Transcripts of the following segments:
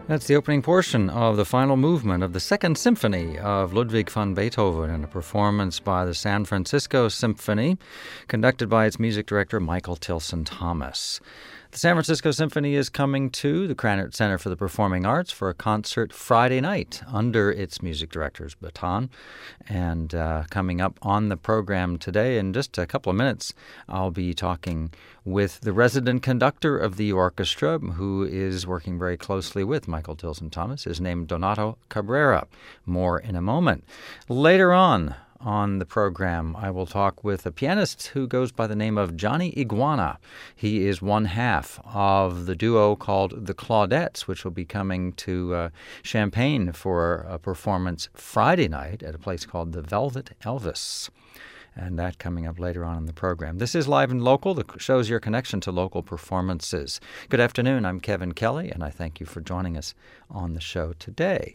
That's the opening portion of the final movement of the Second Symphony of Ludwig van Beethoven in a performance by the San Francisco Symphony, conducted by its music director, Michael Tilson Thomas. The San Francisco Symphony is coming to the Krannert Center for the Performing Arts for a concert Friday night under its music director's baton. And coming up on the program today, in just a couple of minutes, I'll be talking with the resident conductor of the orchestra, who is working very closely with Michael Tilson Thomas. His name, Donato Cabrera. More in a moment. Later on the program, I will talk with a pianist who goes by the name of Johnny Iguana. He is one half of the duo called the Claudettes, which will be coming to Champaign for a performance Friday night at a place called the Velvet Elvis. And that coming up later on in the program. This is Live and Local, that shows your connection to local performances. Good afternoon, I'm Kevin Kelly, and I thank you for joining us on the show today.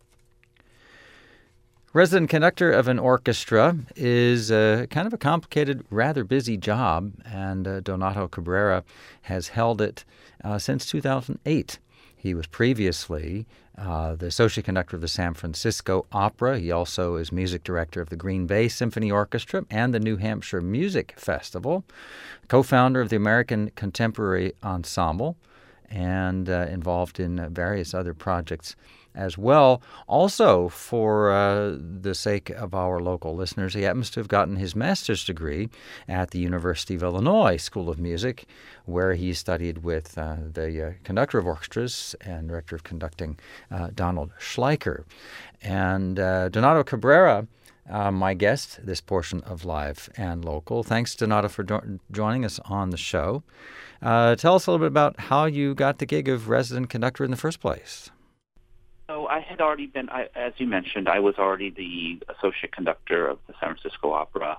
Resident conductor of an orchestra is kind of a complicated, rather busy job, and Donato Cabrera has held it since 2008. He was previously the associate conductor of the San Francisco Opera. He also is music director of the Green Bay Symphony Orchestra and the New Hampshire Music Festival, co-founder of the American Contemporary Ensemble, and involved in various other projects as well. Also, for the sake of our local listeners, he happens to have gotten his master's degree at the University of Illinois School of Music, where he studied with the conductor of orchestras and director of conducting, Donald Schleicher. And Donato Cabrera, my guest, this portion of Live and Local. Thanks, Donato, for joining us on the show. Tell us a little bit about how you got the gig of resident conductor in the first place. So I had already been, as you mentioned, I was already the associate conductor of the San Francisco Opera.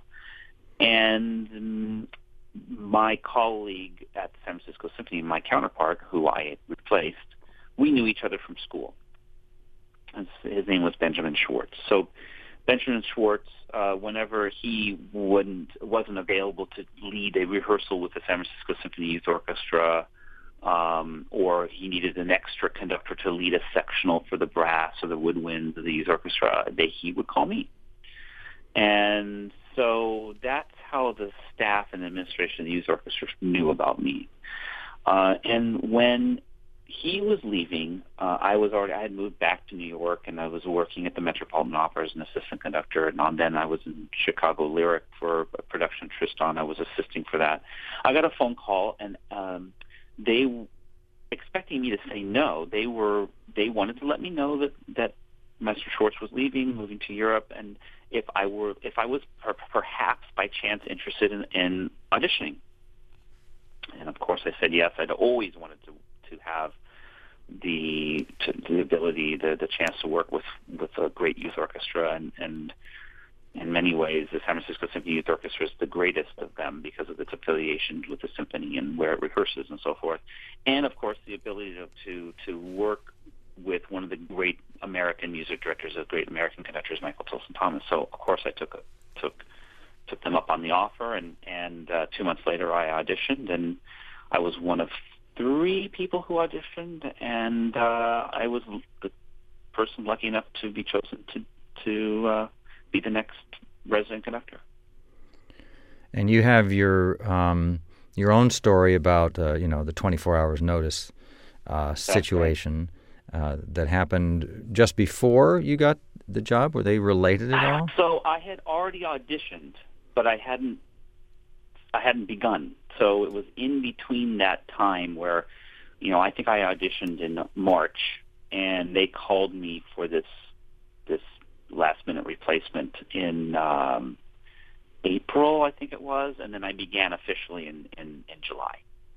And my colleague at the San Francisco Symphony, my counterpart, who I replaced, we knew each other from school. And his name was Benjamin Schwartz. So Benjamin Schwartz, whenever he wasn't available to lead a rehearsal with the San Francisco Symphony Youth Orchestra, or he needed an extra conductor to lead a sectional for the brass or the woodwinds of the youth orchestra, he would call me. And so that's how the staff and administration of the youth orchestra knew about me. And when he was leaving, I had moved back to New York, and I was working at the Metropolitan Opera as an assistant conductor. And then I was in Chicago Lyric for a production Tristan. I was assisting for that. I got a phone call, and they, expecting me to say no, they wanted to let me know that Mr. Schwartz was leaving, moving to Europe, and if I was perhaps by chance interested in auditioning. And of course I said yes. I'd always wanted to have the ability, the chance to work with a great youth orchestra, and in many ways, the San Francisco Symphony Youth Orchestra is the greatest of them because of its affiliation with the symphony and where it rehearses and so forth. And, of course, the ability to work with one of the great American music directors, of great American conductors, Michael Tilson Thomas. So, of course, I took them up on the offer, and 2 months later I auditioned, and I was one of 3 people who auditioned, and I was the person lucky enough to be chosen to be the next resident conductor. And you have your own story about the 24 hours notice situation that happened just before you got the job. Were they related at all? So I had already auditioned, but I hadn't begun. So it was in between that time where, I think I auditioned in March, and they called me for this last-minute replacement in April, I think it was, and then I began officially in July.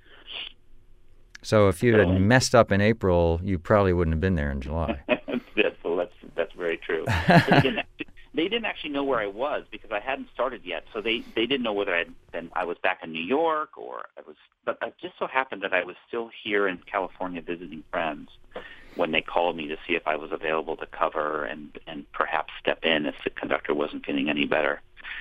So if you had messed up in April, you probably wouldn't have been there in July. That's very true. They didn't actually know where I was because I hadn't started yet, so they didn't know whether I was back in New York or I was. But it just so happened that I was still here in California visiting friends when they called me to see if I was available to cover and perhaps step in if the conductor wasn't feeling any better.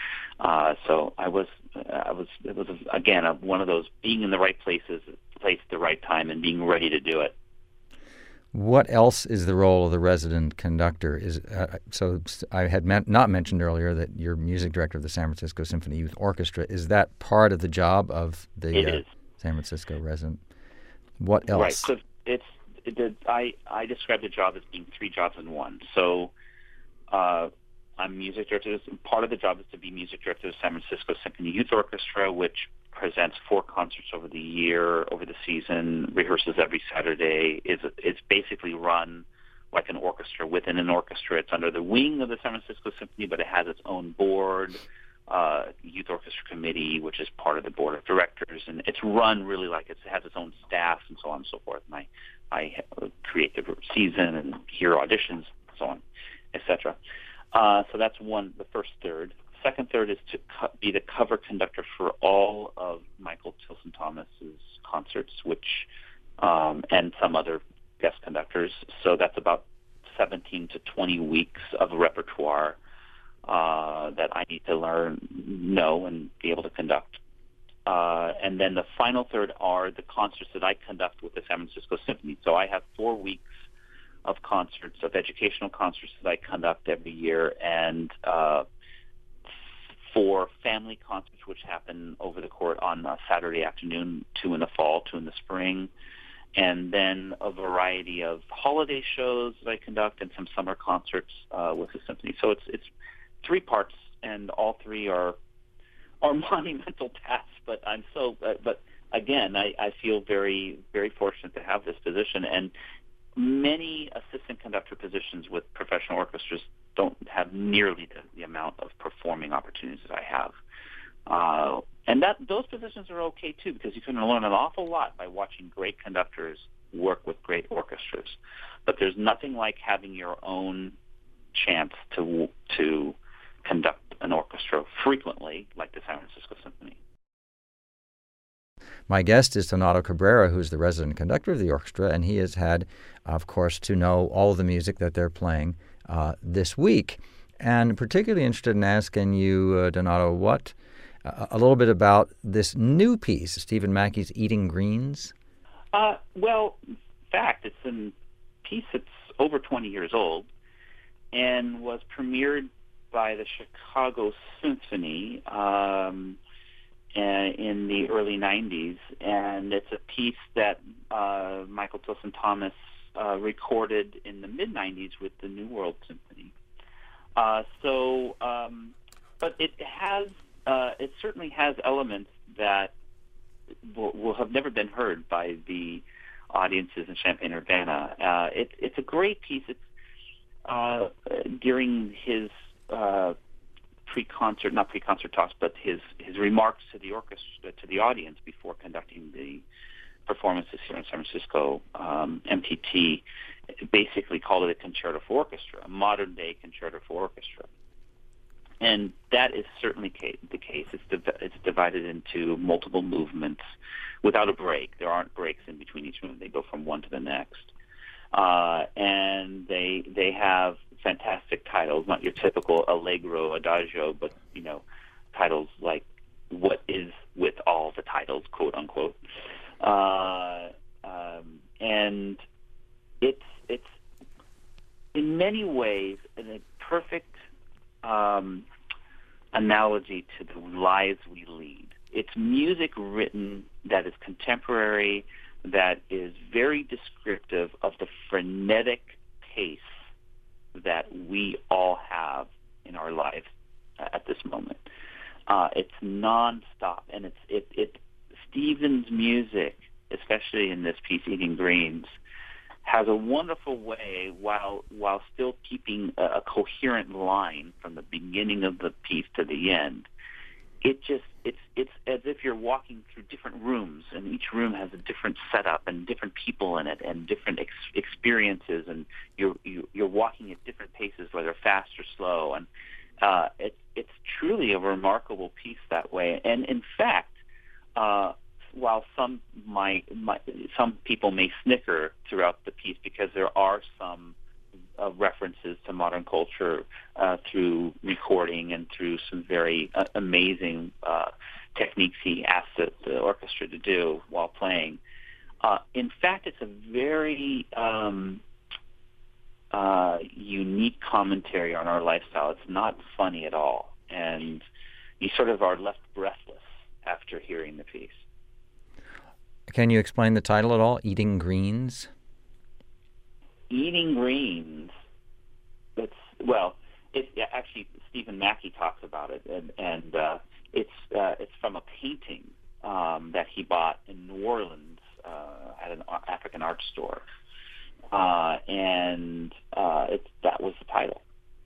So it was again one of those being in the right place at the right time and being ready to do it. What else is the role of the resident conductor? So I had not mentioned earlier that you're music director of the San Francisco Symphony Youth Orchestra. Is that part of the job of the It is. San Francisco resident? What else? Right. So I describe the job as being three jobs in one. So I'm music director. Part of the job is to be music director of the San Francisco Symphony Youth Orchestra, which presents 4 concerts over the season, rehearses every Saturday. It's basically run like an orchestra within an orchestra. It's under the wing of the San Francisco Symphony, but it has its own board, youth orchestra committee, which is part of the board of directors, and it's run really like it has its own staff and so on and so forth. And I create the season and hear auditions, so on, etc. So that's the first third. Second third is to be the cover conductor for all of Michael Tilson Thomas's concerts, which and some other guest conductors. So that's about 17 to 20 weeks of repertoire that I need to know, and be able to conduct. And then the final third are the concerts that I conduct with the San Francisco Symphony. So I have 4 weeks of concerts, of educational concerts that I conduct every year, and 4 family concerts which happen over the court on a Saturday afternoon, 2 in the fall, 2 in the spring, and then a variety of holiday shows that I conduct and some summer concerts with the symphony. So it's 3 parts, and all 3 are monumental tasks. But but again, I feel very, very fortunate to have this position, and many assistant conductor positions with professional orchestras don't have nearly the amount of performing opportunities that I have. And those positions are okay, too, because you can learn an awful lot by watching great conductors work with great orchestras. But there's nothing like having your own chance to conduct an orchestra frequently, like the San Francisco Symphony. My guest is Donato Cabrera, who's the resident conductor of the orchestra, and he has had, of course, to know all of the music that they're playing this week. And particularly interested in asking you, Donato, a little bit about this new piece, Stephen Mackey's Eating Greens. Well, in fact, it's a piece that's over 20 years old and was premiered by the Chicago Symphony in the early 90s, and it's a piece that Michael Tilson Thomas recorded in the mid-90s with the New World Symphony. But it certainly has elements that will have never been heard by the audiences in Champaign-Urbana. It's a great piece. It's during his not pre-concert talks, but his remarks to the orchestra, to the audience before conducting the performances here in San Francisco. MTT basically called it a concerto for orchestra, a modern-day concerto for orchestra. And that is certainly the case. It's divided into multiple movements without a break. There aren't breaks in between each movement. They go from one to the next. And they have fantastic titles, not your typical allegro adagio, but titles like "What Is with All the Titles," quote unquote. And it's in many ways a perfect analogy to the lives we lead. It's music written that is contemporary, that is very descriptive of the frenetic pace that we all have in our lives at this moment. It's nonstop, and Stephen's music, especially in this piece, "Eating Greens," has a wonderful way, while still keeping a coherent line from the beginning of the piece to the end. It's as if you're walking through different rooms, and each room has a different setup and different people in it and different experiences, and you're walking at different paces, whether fast or slow, and it's truly a remarkable piece that way. And in fact, while some people may snicker throughout the piece because there are some references to modern culture through recording and through some very amazing techniques he asked the orchestra to do while playing. In fact, it's a very unique commentary on our lifestyle. It's not funny at all, and you sort of are left breathless after hearing the piece. Can you explain the title at all? Eating Greens? Eating Greens. Actually, Stephen Mackey talks about it, and it's from a painting that he bought in New Orleans at an African art store, and that was the title.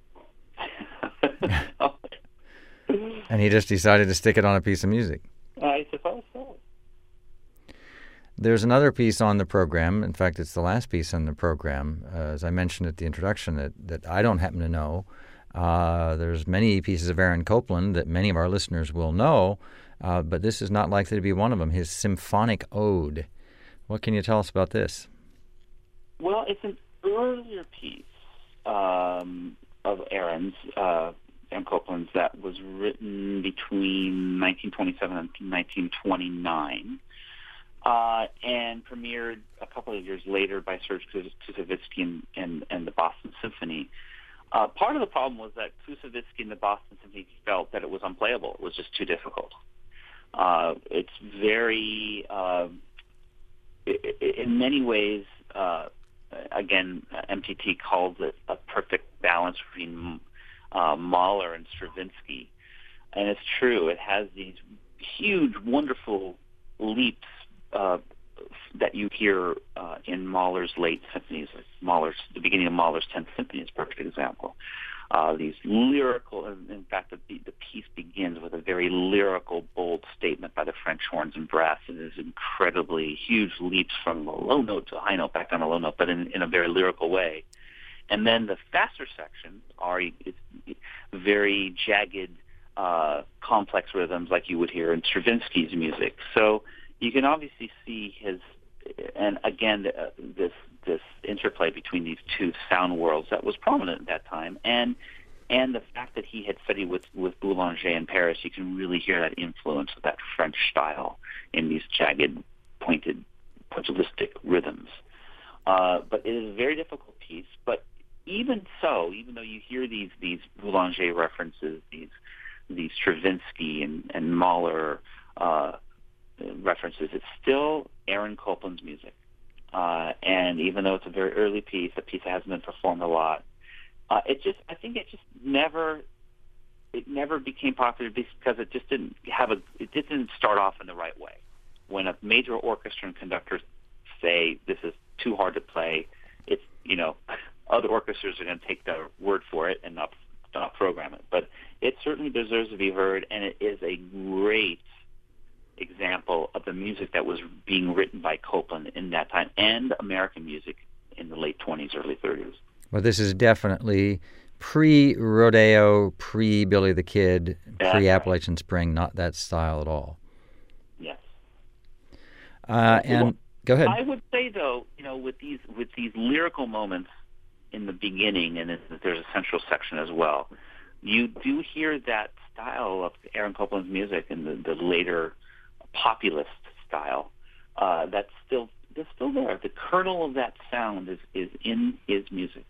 And he just decided to stick it on a piece of music. I suppose so. There's another piece on the program. In fact, it's the last piece on the program, as I mentioned at the introduction, that I don't happen to know. There's many pieces of Aaron Copland that many of our listeners will know, but this is not likely to be one of them, his Symphonic Ode. What can you tell us about this? Well, it's an earlier piece of Aaron Copland's that was written between 1927 and 1929. And premiered a couple of years later by Serge Koussevitzky and the Boston Symphony. Part of the problem was that Koussevitzky and the Boston Symphony felt that it was unplayable. It was just too difficult. It's very, in many ways, again, MTT calls it a perfect balance between Mahler and Stravinsky. And it's true. It has these huge, wonderful leaps that you hear in Mahler's late symphonies. The beginning of Mahler's 10th Symphony is a perfect example. These lyrical, in fact, the piece begins with a very lyrical, bold statement by the French horns and brass. It is incredibly huge leaps from a low note to a high note, back down a low note, but in a very lyrical way. And then the faster sections are very jagged, complex rhythms like you would hear in Stravinsky's music. So you can obviously see and again, this interplay between these two sound worlds that was prominent at that time, and the fact that he had studied with Boulanger in Paris. You can really hear that influence of that French style in these jagged, pointed, pugilistic rhythms. But it is a very difficult piece. But even so, even though you hear these Boulanger references, these Stravinsky and Mahler references, it's still Aaron Copland's music. And even though it's a very early piece, a piece that hasn't been performed a lot, I think it never became popular because it just didn't start off in the right way. When a major orchestra and conductor say this is too hard to play, it's, other orchestras are going to take their word for it and not program it. But it certainly deserves to be heard, and it is a great example of the music that was being written by Copland in that time, and American music in the late 20s, early 30s. Well, this is definitely pre-Rodeo, pre-Billy the Kid, pre-Appalachian Spring, not that style at all. Yes. Go ahead. I would say, though, with these lyrical moments in the beginning, and there's a central section as well, you do hear that style of Aaron Copland's music in the later populist style. That's still there. The kernel of that sound is in his music.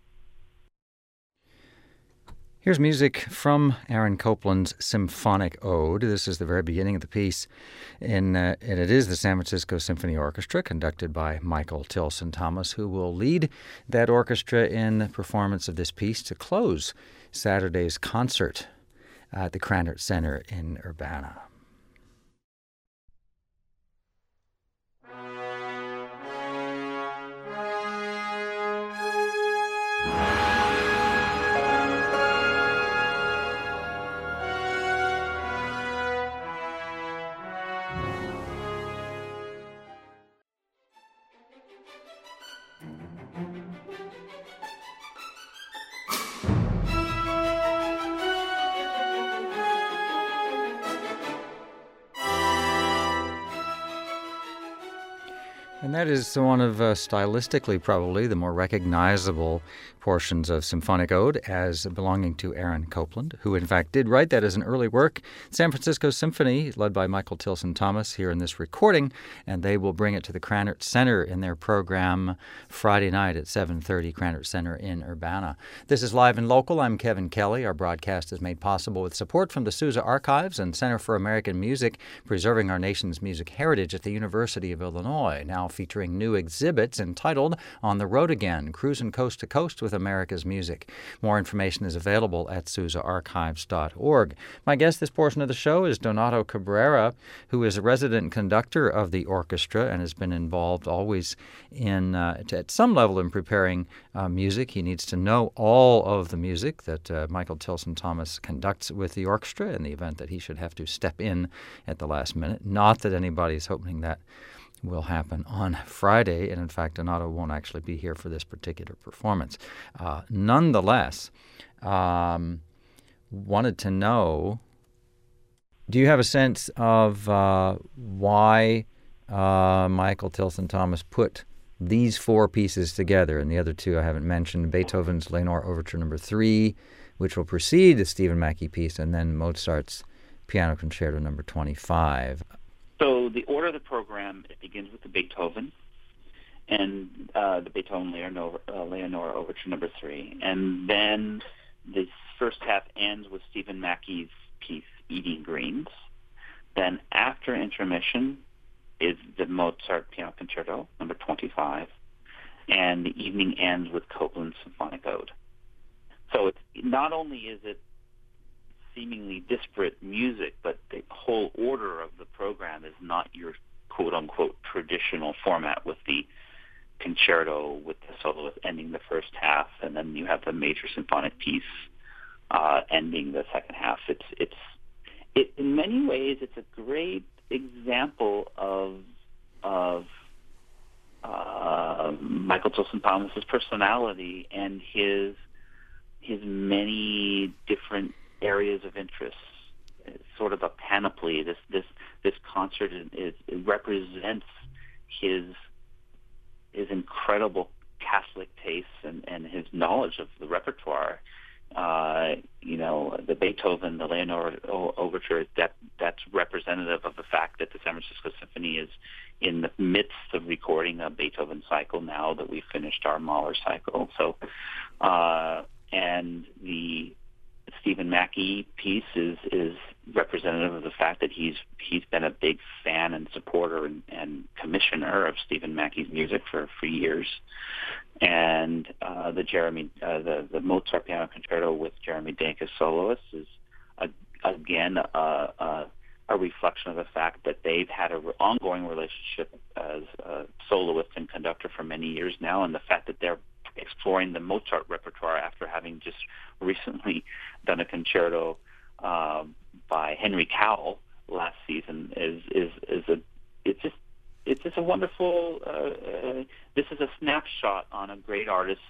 Here's music from Aaron Copland's Symphonic Ode. This is the very beginning of the piece, and it is the San Francisco Symphony Orchestra, conducted by Michael Tilson Thomas, who will lead that orchestra in the performance of this piece to close Saturday's concert at the Krannert Center in Urbana. And that is one of, stylistically probably, the more recognizable portions of Symphonic Ode as belonging to Aaron Copland, who in fact did write that as an early work. San Francisco Symphony, led by Michael Tilson Thomas here in this recording, and they will bring it to the Krannert Center in their program Friday night at 7:30, Krannert Center in Urbana. This is Live and Local. I'm Kevin Kelly. Our broadcast is made possible with support from the Sousa Archives and Center for American Music, preserving our nation's music heritage at the University of Illinois, now featuring new exhibits entitled On the Road Again, Cruising Coast to Coast with America's Music. More information is available at sousaarchives.org. My guest this portion of the show is Donato Cabrera, who is a resident conductor of the orchestra and has been involved always in, at some level, in preparing music. He needs to know all of the music that Michael Tilson Thomas conducts with the orchestra in the event that he should have to step in at the last minute. Not that anybody's hoping that will happen on Friday, and in fact, Donato won't actually be here for this particular performance. Nonetheless, wanted to know, do you have a sense of why Michael Tilson Thomas put these four pieces together, and the other two I haven't mentioned, Beethoven's Leonore Overture No. 3, which will precede the Stephen Mackey piece, and then Mozart's Piano Concerto No. 25. So the order of the program, it begins with the Beethoven and the Beethoven Leonore Overture No. 3. And then the first half ends with Stephen Mackey's piece, Eating Greens. Then after intermission is the Mozart Piano Concerto No. 25. And the evening ends with Copland's Symphonic Ode. So it's, not only is it seemingly disparate music, but the whole order of the program is not your quote-unquote traditional format with the concerto, with the soloist ending the first half, and then you have the major symphonic piece ending the second half. It in many ways, it's a great example of Michael Tilson Thomas's personality and his many different areas of interest. It's sort of a panoply. This concert it represents his incredible Catholic tastes and his knowledge of the repertoire. The Beethoven, the Leonore Overture, that's representative of the fact that the San Francisco Symphony is in the midst of recording a Beethoven cycle now that we've finished our Mahler cycle. So, and the Stephen Mackey piece is representative of the fact that he's been a big fan and supporter and commissioner of Stephen Mackey's music for years. And the Mozart Piano Concerto with Jeremy Denk as soloist is again a reflection of the fact that they've had an ongoing relationship as a soloist and conductor for many years now, and the fact that they're exploring the Mozart repertoire after having just recently done a concerto by Henry Cowell last season it's just a wonderful. This is a snapshot on a great artist's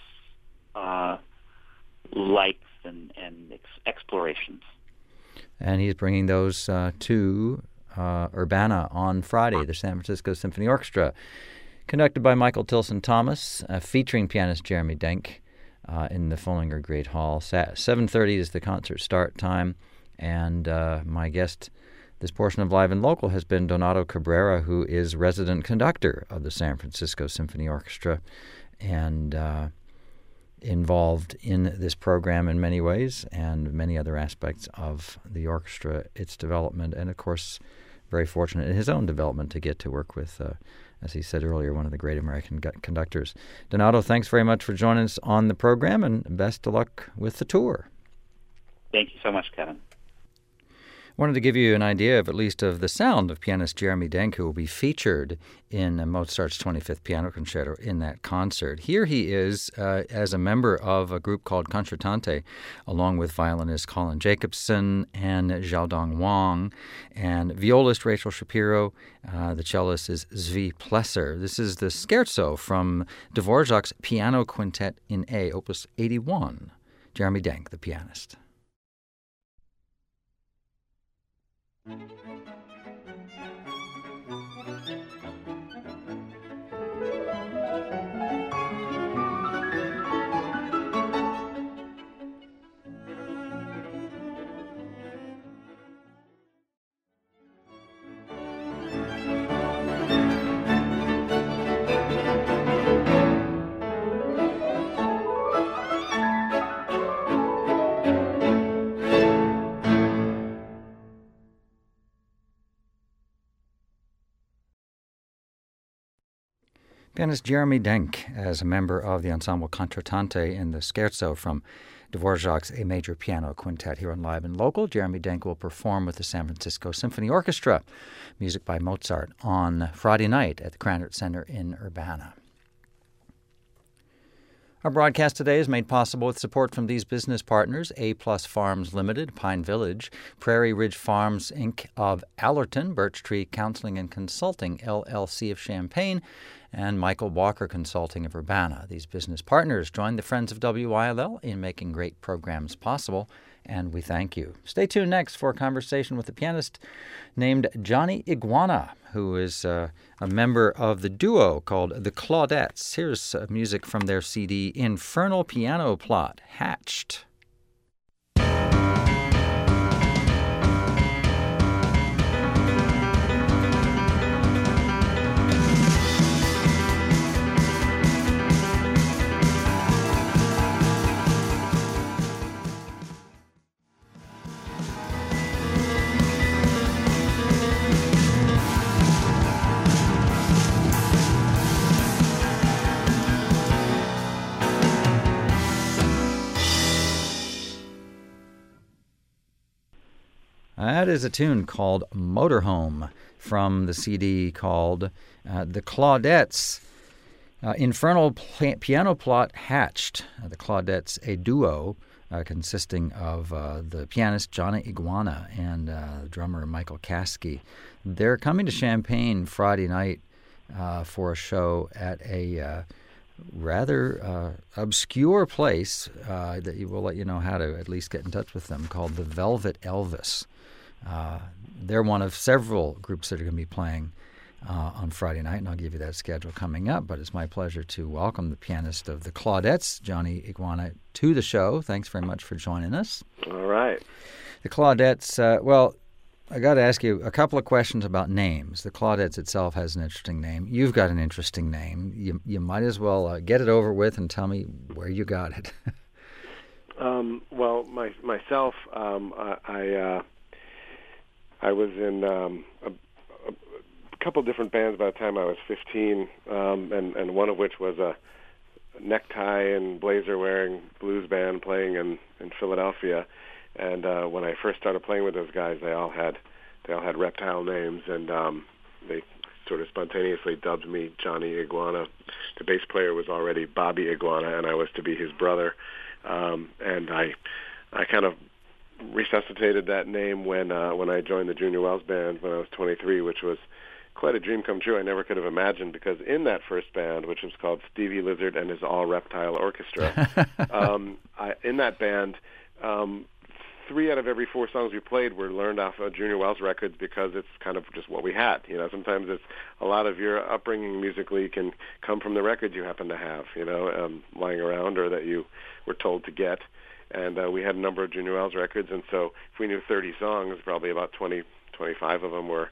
likes and explorations. And he's bringing those to Urbana on Friday, the San Francisco Symphony Orchestra, conducted by Michael Tilson Thomas, featuring pianist Jeremy Denk in the Follinger Great Hall. 7:30 is the concert start time, and my guest this portion of Live and Local has been Donato Cabrera, who is resident conductor of the San Francisco Symphony Orchestra and involved in this program in many ways and many other aspects of the orchestra, its development, and of course very fortunate in his own development to get to work with, as he said earlier, one of the great American conductors. Donato, thanks very much for joining us on the program, and best of luck with the tour. Thank you so much, Kevin. Wanted to give you an idea of at least of the sound of pianist Jeremy Denk, who will be featured in Mozart's 25th Piano Concerto in that concert. Here he is as a member of a group called Concertante, along with violinist Colin Jacobson and Xiaodong Wang, and violist Rachel Shapiro. The cellist is Zvi Plesser. This is the scherzo from Dvorak's Piano Quintet in A, Opus 81. Jeremy Denk, the pianist. Pianist Jeremy Denk as a member of the ensemble Contratante in the Scherzo from Dvorak's A Major Piano Quintet here on Live and Local. Jeremy Denk will perform with the San Francisco Symphony Orchestra, music by Mozart, on Friday night at the Krannert Center in Urbana. Our broadcast today is made possible with support from these business partners: A Plus Farms Limited, Pine Village; Prairie Ridge Farms, Inc. of Allerton; Birch Tree Counseling and Consulting, LLC of Champaign; and Michael Walker Consulting of Urbana. These business partners join the Friends of WYLL in making great programs possible, and we thank you. Stay tuned next for a conversation with a pianist named Johnny Iguana, who is a member of the duo called the Claudettes. Here's music from their CD, Infernal Piano Plot, Hatched. That is a tune called Motorhome from the CD called The Claudettes. Infernal Piano Plot, Hatched. The Claudettes, a duo consisting of the pianist Johnny Iguana and drummer Michael Caskey. They're coming to Champaign Friday night for a show at a rather obscure place that will let you know how to at least get in touch with them, called the Velvet Elvis. They're one of several groups that are going to be playing on Friday night, and I'll give you that schedule coming up. But it's my pleasure to welcome the pianist of the Claudettes, Johnny Iguana, to the show. Thanks very much for joining us. All right. The Claudettes, well, I got to ask you a couple of questions about names. The Claudettes itself has an interesting name. You've got an interesting name. You might as well get it over with and tell me where you got it. Well, myself, I was in a couple different bands by the time I was 15, and one of which was a necktie and blazer-wearing blues band playing in Philadelphia. And when I first started playing with those guys, they all had reptile names, and they sort of spontaneously dubbed me Johnny Iguana. The bass player was already Bobby Iguana, and I was to be his brother. And I kind of resuscitated that name when I joined the Junior Wells Band when I was 23, which was quite a dream come true. I never could have imagined, because in that first band, which was called Stevie Lizard and His All Reptile Orchestra, in that band, 3 out of every 4 songs we played were learned off of Junior Wells records, because it's kind of just what we had. You know, sometimes it's a lot of your upbringing musically can come from the records you happen to have, lying around or that you were told to get. And we had a number of Junior Wells records, and so if we knew 30 songs, probably about 20, 25 of them were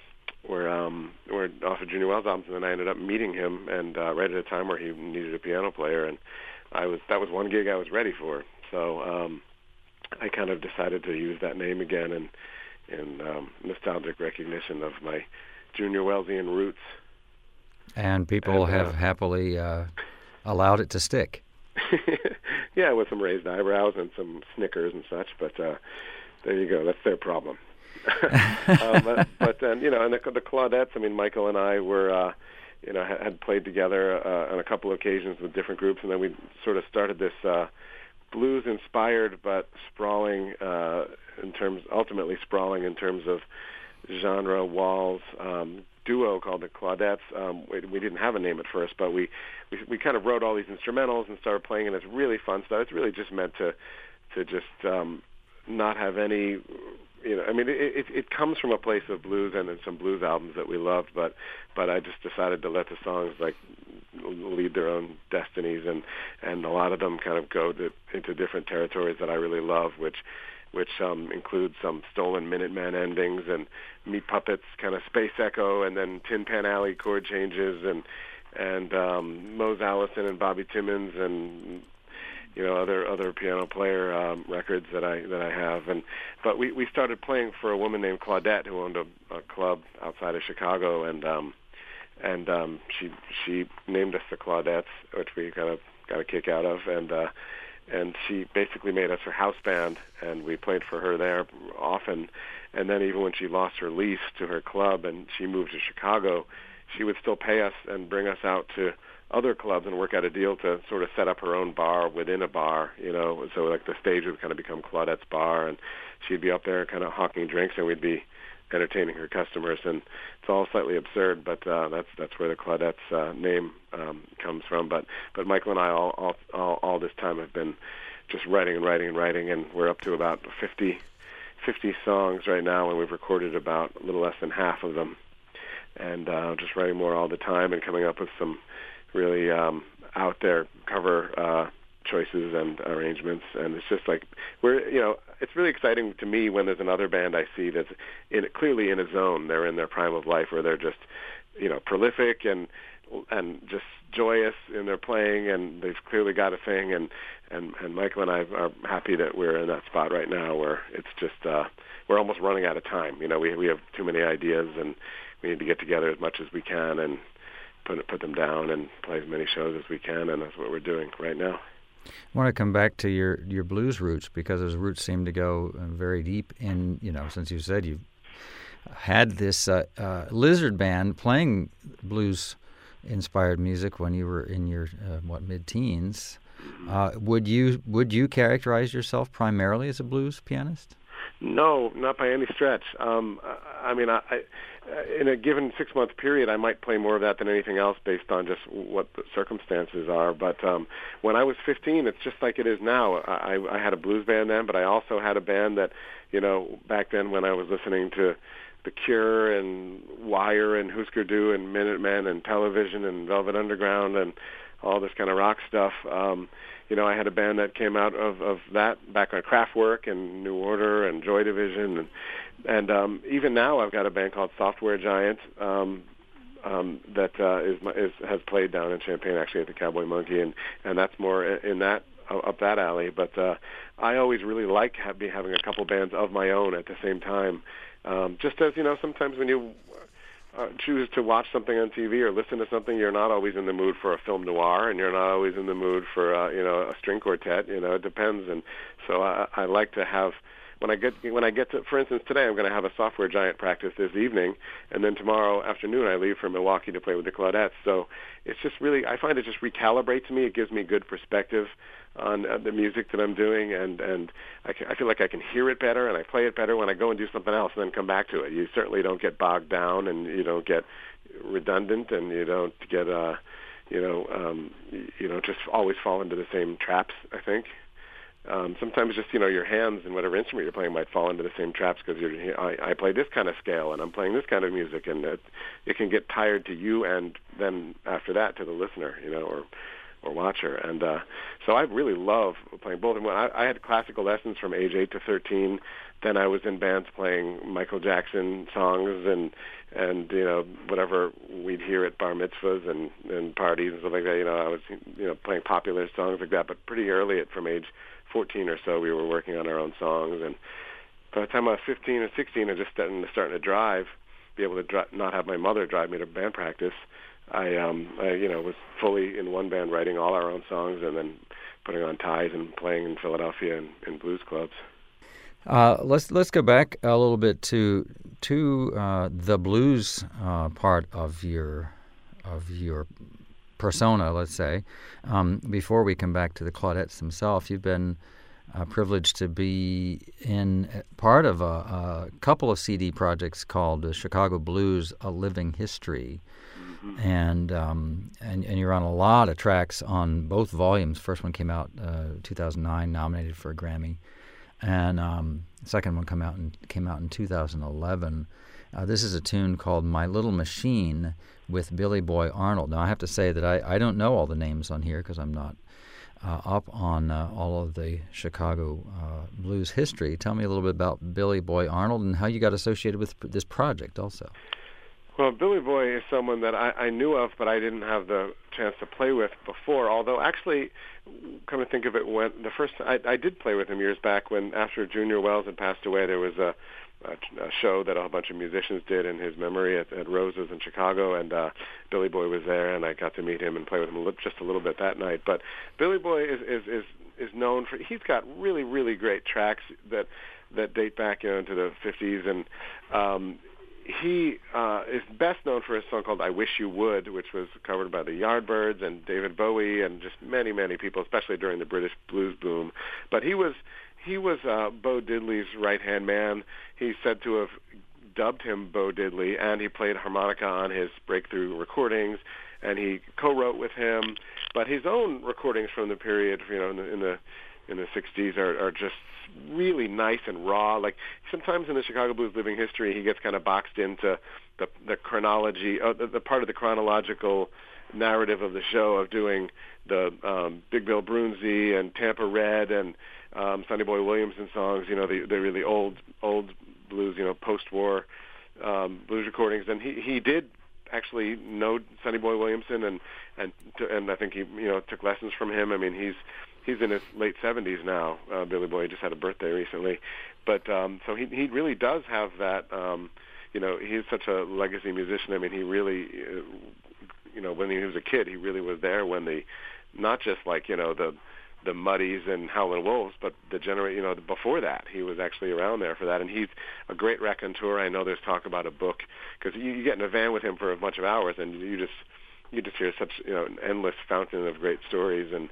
off of Junior Wells albums. And then I ended up meeting him, and right at a time where he needed a piano player, and that was one gig I was ready for. So I kind of decided to use that name again in nostalgic recognition of my Junior Wellsian roots. And people have happily allowed it to stick. Yeah, with some raised eyebrows and some snickers and such, but there you go. That's their problem. But then, and the Claudettes, I mean, Michael and I were, had played together on a couple of occasions with different groups, and then we sort of started this blues-inspired but ultimately sprawling in terms of genre walls duo called the Claudettes. We didn't have a name at first, but we kind of wrote all these instrumentals and started playing, and it's really fun stuff. It's really just meant to just not have any, I mean, it comes from a place of blues and in some blues albums that we loved, but I just decided to let the songs lead their own destinies, and a lot of them kind of go into different territories that I really love, which includes some Stolen Minutemen endings and Meat Puppets kind of Space Echo, and then Tin Pan Alley chord changes, and Mose Allison and Bobby Timmons, and other piano player records that I have. But we started playing for a woman named Claudette, who owned a club outside of Chicago, and and she named us the Claudettes, which we kind of got a kick out of, and she basically made us her house band, and we played for her there often. And then even when she lost her lease to her club and she moved to Chicago, she would still pay us and bring us out to other clubs and work out a deal to sort of set up her own bar within a bar, you know. So like the stage would kind of become Claudette's Bar, and she'd be up there kind of hawking drinks, and we'd be entertaining her customers. And it's all slightly absurd, but that's where the Claudette's name comes from. But Michael and I all this time have been just writing, and we're up to about 50 songs right now, and we've recorded about a little less than half of them, and just writing more all the time and coming up with some really out there cover choices and arrangements. And it's just like it's really exciting to me when there's another band I see that's clearly in a zone. They're in their prime of life where they're just prolific and just joyous in their playing, and they've clearly got a thing. And Michael and I are happy that we're in that spot right now where it's just we're almost running out of time. We have too many ideas, and we need to get together as much as we can and put them down and play as many shows as we can, and that's what we're doing right now. I want to come back to your blues roots, because those roots seem to go very deep in, since you said you've had this Lizard Band playing blues-inspired music when you were in your, mid-teens. Would you characterize yourself primarily as a blues pianist? No, not by any stretch. I in a given 6-month period, I might play more of that than anything else based on just what the circumstances are. But when I was 15, it's just like it is now. I had a blues band then, but I also had a band that, back then when I was listening to The Cure and Wire and Husker Du and Minutemen and Television and Velvet Underground and all this kind of rock stuff, I had a band that came out of that back on Kraftwerk and New Order and Joy Division, and even now I've got a band called Software Giant that has played down in Champaign, actually, at the Cowboy Monkey, and that's more in that up that alley. But I always really like having a couple bands of my own at the same time, just as sometimes when you choose to watch something on TV or listen to something, you're not always in the mood for a film noir, and you're not always in the mood for a string quartet. It depends. And so I like to have, when I get to, for instance, today I'm going to have a Software Giant practice this evening, and then tomorrow afternoon I leave for Milwaukee to play with the Claudettes. So it's just really, I find it just recalibrates me. It gives me good perspective on the music that I'm doing, and I feel like I can hear it better and I play it better when I go and do something else and then come back to it. You certainly don't get bogged down, and you don't get redundant, and you don't get just always fall into the same traps, I think. Sometimes just your hands and whatever instrument you're playing might fall into the same traps, because I play this kind of scale and I'm playing this kind of music, and it can get tired to you, and then after that to the listener, or watcher. And so I really love playing both. And I had classical lessons from age 8 to 13. Then I was in bands playing Michael Jackson songs and whatever we'd hear at bar mitzvahs and parties and stuff like that. I was playing popular songs like that. But pretty early, from age 14 or so, we were working on our own songs. And by the time I was 15 or 16, I just starting to drive, be able to not have my mother drive me to band practice. I was fully in one band writing all our own songs and then putting on ties and playing in Philadelphia in blues clubs. Let's go back a little bit to the blues part of your persona, let's say. Before we come back to the Claudettes themselves, you've been privileged to be in part of a couple of CD projects called Chicago Blues: A Living History. And you're on a lot of tracks on both volumes. First one came out 2009, nominated for a Grammy, and the second one came out in 2011. This is a tune called "My Little Machine" with Billy Boy Arnold. Now I have to say that I don't know all the names on here because I'm not up on all of the Chicago blues history. Tell me a little bit about Billy Boy Arnold and how you got associated with this project also. Well, Billy Boy is someone that I knew of, but I didn't have the chance to play with before. Although, actually, come to think of it, when the first I did play with him years back, when after Junior Wells had passed away, there was a show that a bunch of musicians did in his memory at Rose's in Chicago, and Billy Boy was there, and I got to meet him and play with him just a little bit that night. But Billy Boy is known for, he's got really, really great tracks that date back into the 50s, and he is best known for a song called "I Wish You Would," which was covered by the Yardbirds and David Bowie and just many, many people, especially during the British blues boom. But he was Bo Diddley's right-hand man. He's said to have dubbed him Bo Diddley, and he played harmonica on his breakthrough recordings, and he co-wrote with him. But his own recordings from the period, in the 60s are just really nice and raw. Like sometimes in the Chicago Blues Living History, he gets kind of boxed into the chronology, the part of the chronological narrative of the show of doing the Big Bill Broonzy and Tampa Red and Sonny Boy Williamson songs, the really old blues, post-war blues recordings. And he did actually know Sonny Boy Williamson, and I think he took lessons from him. I mean, he's in his late 70s now. Billy Boy just had a birthday recently, but so he really does have that. He's such a legacy musician. I mean, he really, when he was a kid, he really was there when not just like the Muddies and Howlin' Wolves, but before that, he was actually around there for that. And he's a great raconteur. I know there's talk about a book, because you get in a van with him for a bunch of hours, and you just hear such an endless fountain of great stories. And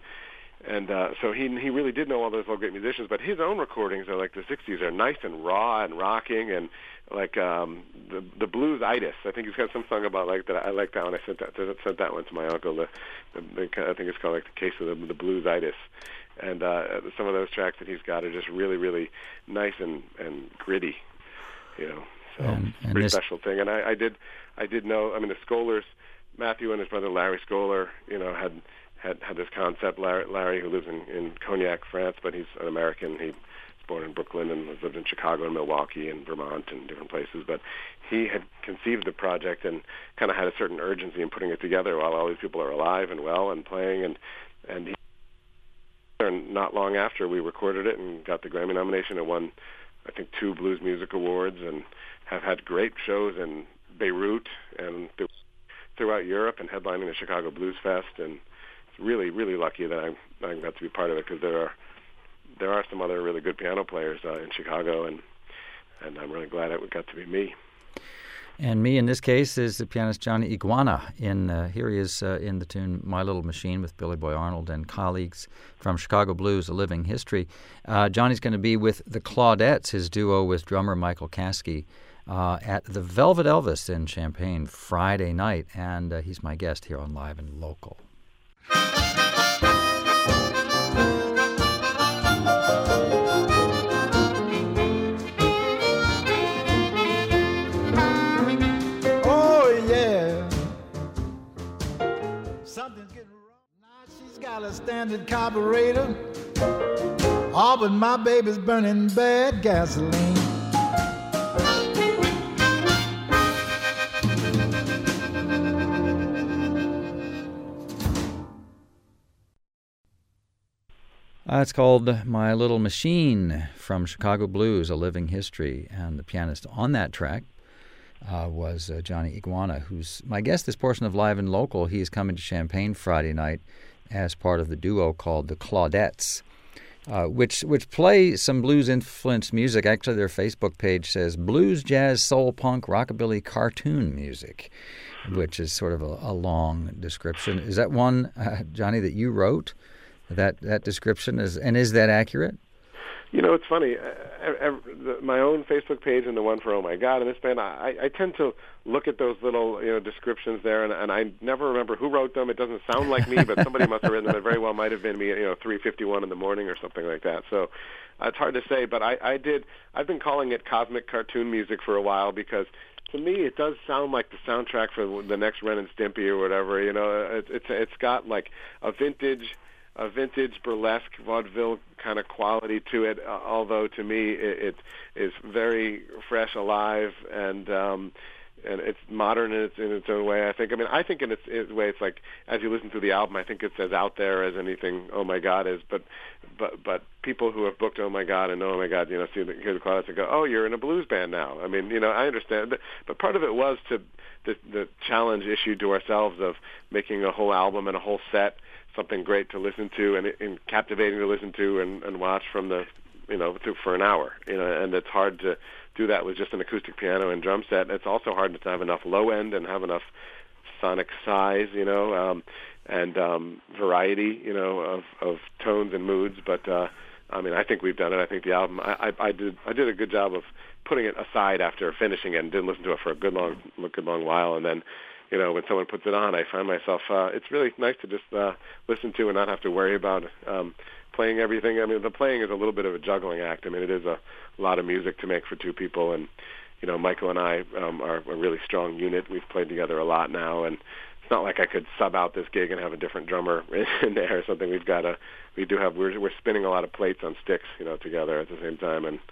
so he really did know all those old great musicians. But his own recordings are like the 60s are nice and raw and rocking, and like the blues-itis. I think he's got some song about like that. I like that one. I sent that one to my uncle. I think it's called like the case of the blues-itis. And some of those tracks that he's got are just really, really nice and gritty. So pretty special thing. And I did know. I mean, the Scholars, Matthew and his brother Larry Scholar, had this concept. Larry, who lives in Cognac, France, but he's an American. He was born in Brooklyn and has lived in Chicago and Milwaukee and Vermont and different places. But he had conceived the project and kind of had a certain urgency in putting it together while all these people are alive and well and playing. And he, not long after, we recorded it and got the Grammy nomination and won, I think, 2 Blues Music Awards, and have had great shows in Beirut and throughout Europe and headlining the Chicago Blues Fest. And it's really, really lucky that I got to be part of it, because there are some other really good piano players in Chicago, and I'm really glad it got to be me. And me in this case is the pianist Johnny Iguana. Here he is in the tune "My Little Machine" with Billy Boy Arnold and colleagues from Chicago Blues, A Living History. Johnny's going to be with the Claudettes, his duo with drummer Michael Caskey, at the Velvet Elvis in Champaign Friday night, and he's my guest here on Live and Local. Got a standard carburetor, all but my baby's burning bad gasoline. It's called "My Little Machine" from Chicago Blues, A Living History, and the pianist on that track was Johnny Iguana, who's my guest this portion of Live and Local. He is coming to Champaign Friday night as part of the duo called the Claudettes, which play some blues-influenced music. Actually, their Facebook page says blues, jazz, soul, punk, rockabilly, cartoon music, which is sort of a long description. Is that one, Johnny, that you wrote, that description? Is that accurate? It's funny. My own Facebook page and the one for Oh My God and this band, I tend to look at those little descriptions there, and I never remember who wrote them. It doesn't sound like me, but somebody must have written them. It very well might have been me at 3:51 in the morning or something like that. So it's hard to say, but I've been calling it cosmic cartoon music for a while, because to me it does sound like the soundtrack for the next Ren and Stimpy or whatever. It's got like a vintage burlesque vaudeville kind of quality to it, although to me it is very fresh, alive, and and it's modern in its own way. I think in its way, it's like as you listen to the album, I think it's as out there as anything Oh My God is. But people who have booked Oh My God and know Oh My God, hear the Claudettes and go, oh, you're in a blues band now. I mean, I understand, but part of it was to the challenge issued to ourselves of making a whole album and a whole set something great to listen to and captivating to listen to and watch from the for an hour. And it's hard to do that with just an acoustic piano and drum set. It's also hard to have enough low end and have enough sonic size, and variety, of tones and moods. But I think we've done it. I think the album, I did a good job of putting it aside after finishing it and didn't listen to it for a good long while. And then, when someone puts it on, I find myself, it's really nice to just listen to and not have to worry about playing everything. I mean, the playing is a little bit of a juggling act. I mean, it is a lot of music to make for two people, and Michael and I are a really strong unit. We've played together a lot now, and it's not like I could sub out this gig and have a different drummer in there or something. We're spinning a lot of plates on sticks, together at the same time, and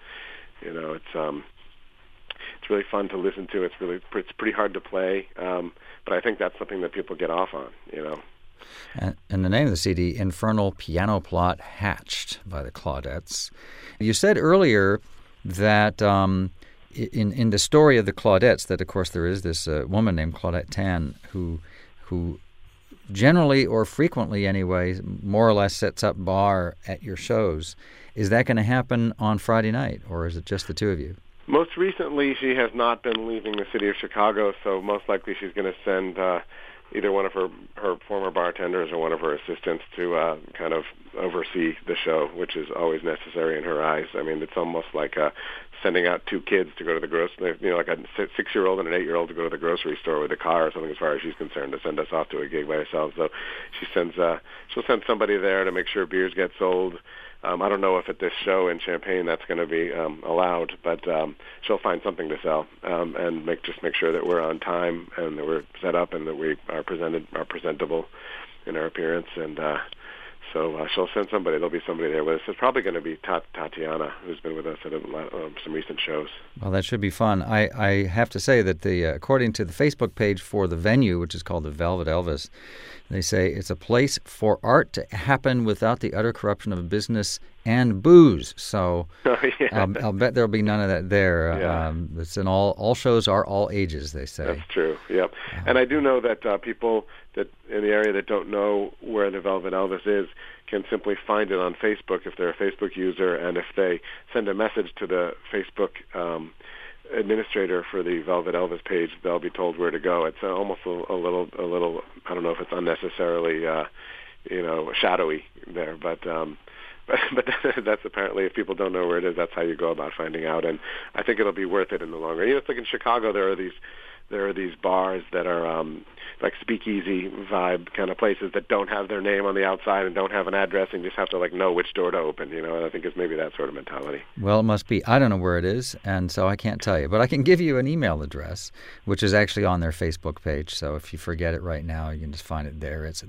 it's really fun to listen to. It's pretty hard to play, but I think that's something that people get off on, And the name of the CD, Infernal Piano Plot Hatched by the Claudettes. You said earlier that in the story of the Claudettes, that of course there is this woman named Claudette Tan who generally or frequently anyway, more or less sets up bar at your shows. Is that going to happen on Friday night, or is it just the two of you? Most recently, she has not been leaving the city of Chicago, so most likely she's going to send either one of her former bartenders or one of her assistants to kind of oversee the show, which is always necessary in her eyes. I mean, it's almost like sending out two kids to go to the grocery, like a 6-year-old and an 8-year-old to go to the grocery store with a car or something, as far as she's concerned, to send us off to a gig by ourselves. So she'll send somebody there to make sure beers get sold. I don't know if at this show in Champaign that's going to be allowed, but she'll find something to sell and make sure that we're on time and that we're set up and that we are presentable in our appearance. And so she'll send somebody. There'll be somebody there with us. It's probably going to be Tatiana, who's been with us at some recent shows. Well, that should be fun. I have to say that according to the Facebook page for the venue, which is called the Velvet Elvis, they say it's a place for art to happen without the utter corruption of business and booze. So I'll bet there'll be none of that there. Yeah. It's in all shows are all ages, they say. That's true. Yep. And I do know that people that in the area that don't know where the Velvet Elvis is can simply find it on Facebook if they're a Facebook user, and if they send a message to the Facebook administrator for the Velvet Elvis page, they'll be told where to go. It's almost a little. I don't know if it's unnecessarily, shadowy there, but that's apparently, if people don't know where it is, that's how you go about finding out. And I think it'll be worth it in the long run. It's like in Chicago, there are these bars that are like speakeasy vibe kind of places that don't have their name on the outside and don't have an address, and you just have to know which door to open. And I think it's maybe that sort of mentality. Well, it must be. I don't know where it is, and so I can't tell you. But I can give you an email address, which is actually on their Facebook page. So if you forget it right now, you can just find it there. It's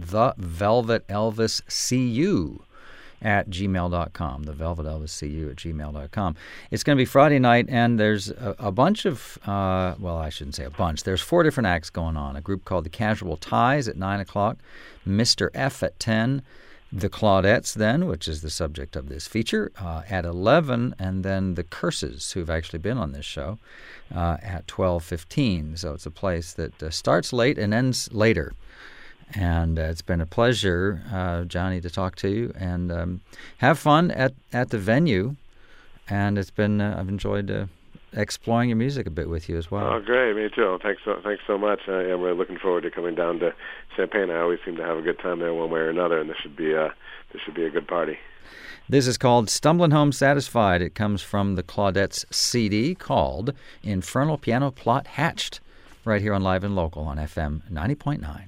thevelvetelviscu at gmail.com, thevelvetelviscu@gmail.com. It's going to be Friday night, and there's a bunch of, I shouldn't say a bunch. There's 4 different acts going on. A group called the Casual Ties at 9 o'clock, Mr. F at 10, the Claudettes then, which is the subject of this feature, at 11, and then the Curses, who've actually been on this show, at 12:15. So it's a place that starts late and ends later. And it's been a pleasure, Johnny, to talk to you and have fun at the venue. And it's been I've enjoyed exploring your music a bit with you as well. Oh, great! Me too. Thanks so much. I am really looking forward to coming down to Champaign. I always seem to have a good time there, one way or another, and this should be a good party. This is called Stumbling Home Satisfied. It comes from the Claudettes CD called Infernal Piano Plot Hatched, right here on Live and Local on FM 90.9.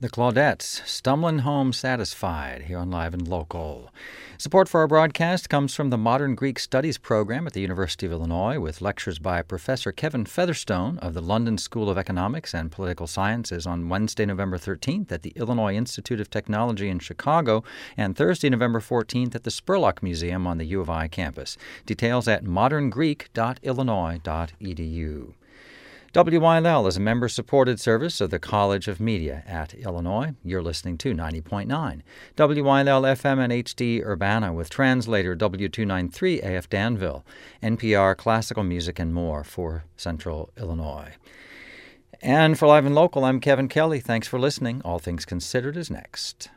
The Claudettes, Stumbling Home Satisfied, here on Live and Local. Support for our broadcast comes from the Modern Greek Studies program at the University of Illinois, with lectures by Professor Kevin Featherstone of the London School of Economics and Political Sciences on Wednesday, November 13th at the Illinois Institute of Technology in Chicago, and Thursday, November 14th at the Spurlock Museum on the U of I campus. Details at moderngreek.illinois.edu. WYLL is a member-supported service of the College of Media at Illinois. You're listening to 90.9. WYLL-FM and HD Urbana with translator W293 AF Danville, NPR Classical Music and more for Central Illinois. And for Live and Local, I'm Kevin Kelly. Thanks for listening. All Things Considered is next.